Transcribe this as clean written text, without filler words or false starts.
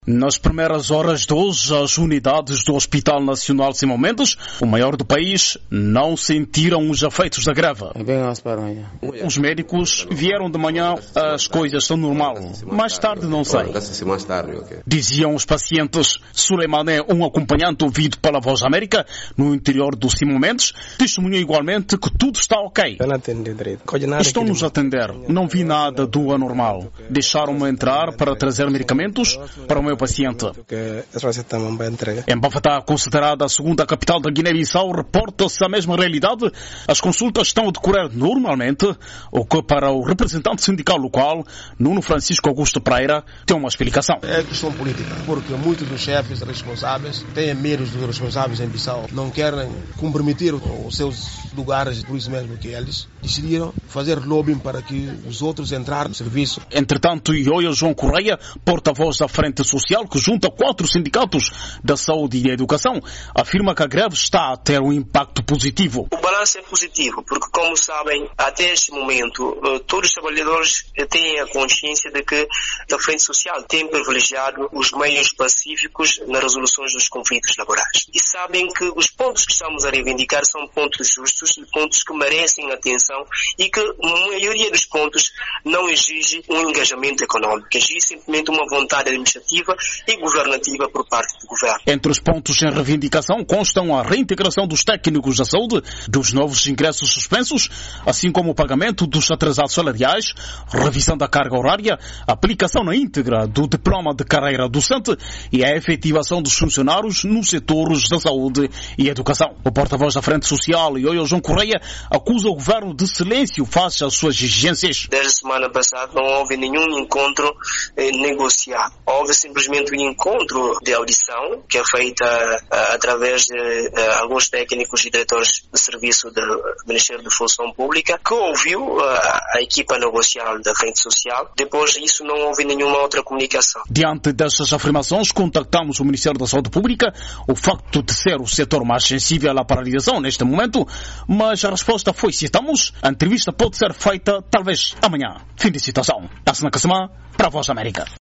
Nas primeiras horas de hoje, as unidades do Hospital Nacional Simão Mendes, o maior do país, não sentiram os efeitos da greve. Os médicos vieram de manhã, as coisas são normal. Mais tarde, não sei. Diziam os pacientes. Suleimané, um acompanhante ouvido pela Voz da América, no interior do Simão Mendes, testemunhou igualmente que tudo está ok. Estão-nos a atender. Não vi nada do anormal. Deixaram-me entrar para trazer medicamentos para o meu paciente. Em Bafatá, considerada a segunda capital da Guiné-Bissau, reporta-se a mesma realidade. As consultas estão a decorrer normalmente, o que para o representante sindical local, Nuno Francisco Augusto Pereira, tem uma explicação. É questão política, porque muitos dos chefes responsáveis têm medo dos responsáveis em Bissau, não querem comprometer os seus lugares, por isso mesmo que eles decidiram fazer lobbying para que os outros entrarem no serviço. Entretanto, Ioio João Correia, porta-voz da Frente Social, que junta 4 sindicatos da saúde e da educação, afirma que a greve está a ter um impacto positivo. O balanço é positivo, porque, como sabem, até este momento, todos os trabalhadores têm a consciência de que a Frente Social tem privilegiado os meios pacíficos nas resoluções dos conflitos laborais. E sabem que os pontos que estamos a reivindicar são pontos justos, pontos que merecem atenção e que a maioria dos pontos não exige um engajamento econômico, exige simplesmente uma vontade administrativa e governativa por parte do governo. Entre os pontos em reivindicação constam a reintegração dos técnicos da saúde, dos novos ingressos suspensos, assim como o pagamento dos atrasados salariais, revisão da carga horária, aplicação na íntegra do diploma de carreira docente e a efetivação dos funcionários nos setores da saúde e educação. O porta-voz da Frente Social, Ioio João Correia, acusa o governo de silêncio face às suas exigências. Desde a semana passada não houve nenhum encontro negociado. Houve simplesmente um encontro de audição que é feita através de alguns técnicos e diretores de serviço do Ministério da Função Pública, que ouviu a equipa negocial da Frente Social. Depois disso não houve nenhuma outra comunicação. Diante dessas afirmações, contactamos o Ministério da Saúde Pública, o facto de ser o setor mais sensível à paralisação neste momento, mas a resposta foi: citamos, a entrevista pode ser feita talvez amanhã. Fim de citação. Assina Kassama, para a Voz da América.